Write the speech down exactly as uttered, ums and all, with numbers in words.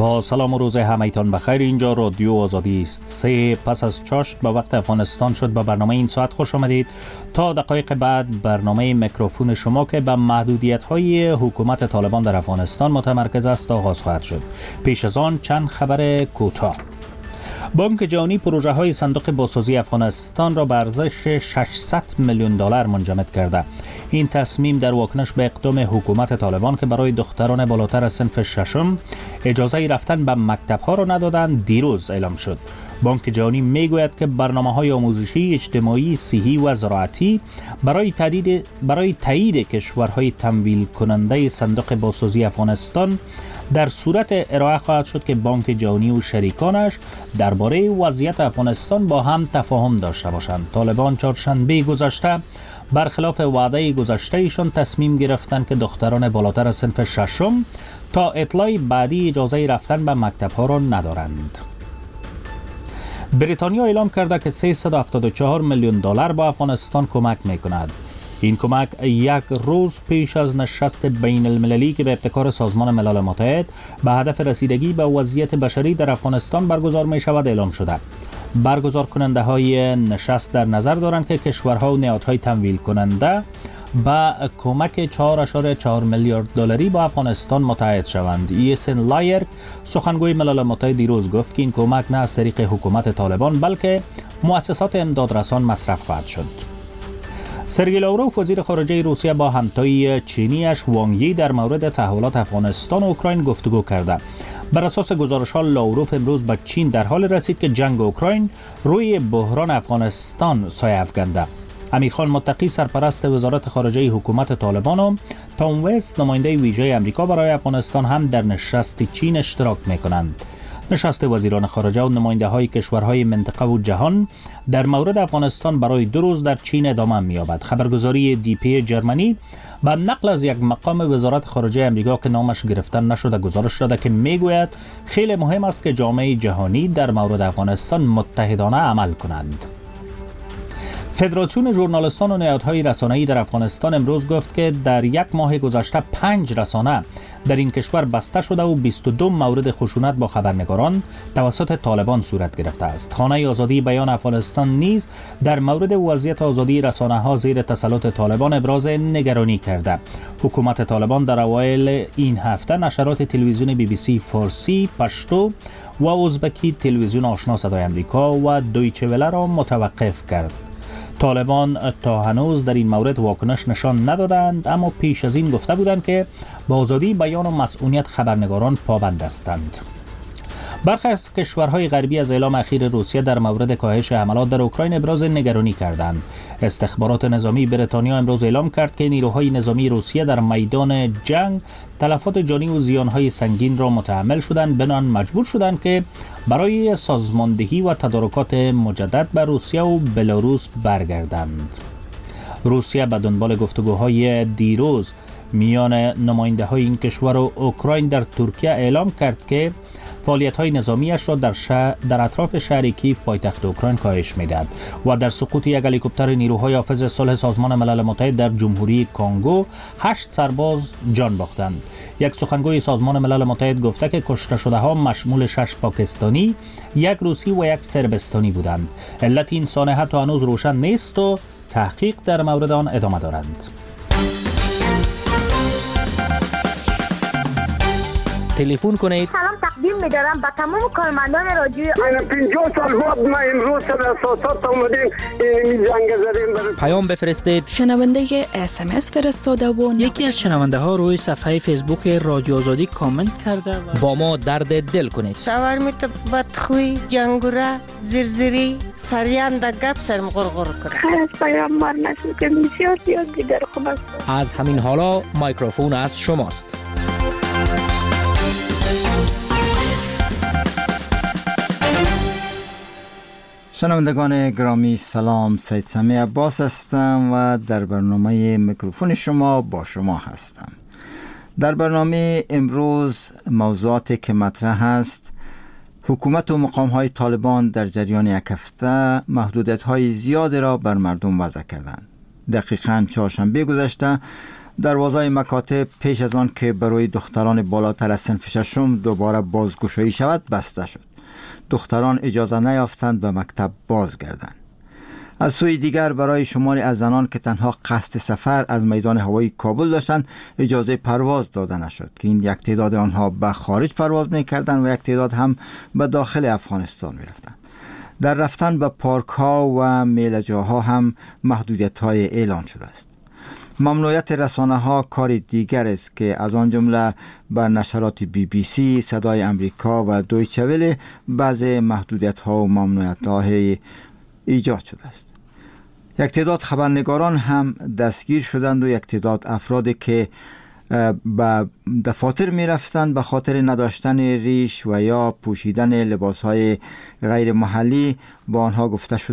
با سلام و روز همایتان بخیر. اینجا رادیو آزادی است. سه پس از چاشت به وقت افغانستان شد. به برنامه این ساعت خوش آمدید. تا دقایق بعد برنامه میکروفون شما که به محدودیت‌های حکومت طالبان در افغانستان متمرکز است آغاز خواهد شد. پیش از آن چند خبر کوتاه. بانک جهانی پروژه های صندوق بازسازی افغانستان را به ارزش ششصد میلیون دلار منجمد کرده. این تصمیم در واکنش به اقدام حکومت طالبان که برای دختران بالاتر از صنف ششم اجازه رفتن به مکتب ها را ندادند دیروز اعلام شد. بانک جهانی میگوید که برنامه‌های آموزشی، اجتماعی، صحی و زراعتی برای تایید برای تایید کشورهای تمویل کننده صندوق بازسازی افغانستان در صورت ارائه خواهد شد که بانک جهانی و شریکانش درباره وضعیت افغانستان با هم تفاهم داشته باشند. طالبان چهارشنبه گذشته برخلاف وعده گذشته ایشان تصمیم گرفتند که دختران بالاتر از صنف ششم تا اطلاع بعدی اجازه رفتن به مکتب‌ها را ندارند. بریتانیا اعلام کرده که سیصد و هفتاد و چهار میلیون دلار به افغانستان کمک می‌کند. این کمک یک روز پیش از نشست بین المللی که به ابتکار سازمان ملل متحد به هدف رسیدگی به وضعیت بشری در افغانستان برگزار می شود اعلام شده. برگزار کننده های نشست در نظر دارند که کشورها و نهادهای تمویل کننده با کمک چهار ممیز چهار میلیارد دلاری با افغانستان متحد شوند. ایسن لایرک سخنگوی ملل متحد دیروز گفت که این کمک نه از طریق حکومت طالبان بلکه مؤسسات امدادرسان مصرف خواهد شد. سرگئی لاوروف وزیر خارجه روسیه با همتای چینیش وانگ یی در مورد تحولات افغانستان و اوکراین گفتگو کرده. بر اساس گزارش‌ها لاوروف امروز به چین در حال رسید که جنگ اوکراین روی بحران افغانستان سایه افکنده. امیرخان متقی سرپرست وزارت خارجه حکومت طالبان و تام وست نماینده ویژه آمریکا برای افغانستان هم در نشست چین اشتراک می‌کنند. نشست وزیران خارجه و نماینده های کشورهای منطقه و جهان در مورد افغانستان برای دو روز در چین ادامه می‌یابد. خبرگزاری دی پی جرمنی با نقل از یک مقام وزارت خارجه آمریکا که نامش گرفته نشده گزارش داده که میگوید خیلی مهم است که جامعه جهانی در مورد افغانستان متحدانه عمل کنند. فدراسیون ژورنالیستان و نهادهای رسانه‌ای در افغانستان امروز گفت که در یک ماه گذشته پنج رسانه در این کشور بسته شده و بیست و دو مورد خشونت با خبرنگاران توسط طالبان صورت گرفته است. خانه آزادی بیان افغانستان نیز در مورد وضعیت آزادی رسانه‌ها زیر تسلط طالبان ابراز نگرانی کرده. حکومت طالبان در اوایل این هفته نشرات تلویزیون بی بی سی فارسی، پشتو و ازبکی، تلویزیون آشنا صدای آمریکا و دویچه وله را متوقف کرد. طالبان تا هنوز در این مورد واکنش نشان ندادند، اما پیش از این گفته بودند که به آزادی بیان و مسئولیت خبرنگاران پابند هستند. برخی از کشورهای غربی از اعلام اخیر روسیه در مورد کاهش حملات در اوکراین ابراز نگرانی کردند. استخبارات نظامی بریتانیا امروز اعلام کرد که نیروهای نظامی روسیه در میدان جنگ تلفات جانی و زیانهای سنگین را متحمل شدند، بنابراین مجبور شدند که برای سازماندهی و تدارکات مجدد به روسیه و بلاروس برگردند. روسیه به دنبال گفتگوهای دیروز میان نماینده های این کشور و اوکراین در ترکیه اعلام کرد که فعالیت‌های نظامیش را در شهر در اطراف شهر کیف پایتخت اوکراین کاهش می‌دهد و در سقوط یک هلیکوپتر نیروهای حافظ صلح سازمان ملل متحد در جمهوری کنگو هشت سرباز جان باختند. یک سخنگوی سازمان ملل متحد گفته که کشته شده‌ها مشمول شش پاکستانی، یک روسی و یک سربستانی بودند. علت این سانحه تا هنوز روشن نیست و تحقیق در مورد آن ادامه دارند. تلفن کنید. سلام تقدیم می‌دارم به تمام کارمندان رادیو. من پنجاه سال بعد ما امروز در اساسات اومدیم این جنگ زدیم برای پیام بفرستید. شنونده اس ام اس فرستاده و یکی از شنونده ها روی صفحه فیسبوک رادیو آزادی کامنت کرده و با ما درد دل کنید. شاورمیت بدخوی، جنگوره، زرزری، سریان در گپ سرم غرغر کنه. خیلی از پیام مار نشد که بسیار زیاد دیگر خوب است. از همین حالا میکروفون از شماست. شنوندگان گرامی سلام، سید سمی عباس هستم و در برنامه میکروفون شما با شما هستم. در برنامه امروز موضوعاتی که مطرح است: حکومت و مقام‌های طالبان در جریان یک هفته محدودیت‌های زیادی را بر مردم وضع کردند. دقیقاً چهارشنبه گذشته دروازه مکاتب پیش از آن که برای دختران بالاتر از صنف ششم دوباره بازگشایی شود بسته شد. دختران اجازه نیافتند به مکتب بازگردند. از سوی دیگر برای شماری از زنان که تنها قصد سفر از میدان هوایی کابل داشتند اجازه پرواز داده نشد که این یک تعداد آنها به خارج پرواز می‌کردند و یک تعداد هم به داخل افغانستان می‌رفتند. در رفتن به پارک ها و میله‌جاها هم محدودیت های اعلان شده است. ممنوعیت رسانه ها کار دیگر است که از آن جمله بر نشرات بی بی سی، صدای امریکا و دویچه وله بعض محدودیت ها و ممنوعیت ها ایجاد شده است. یک تعداد خبرنگاران هم دستگیر شدند و یک تعداد افرادی که به دفاتر می رفتند به خاطر نداشتن ریش و یا پوشیدن لباس های غیر محلی با آنها گفته شد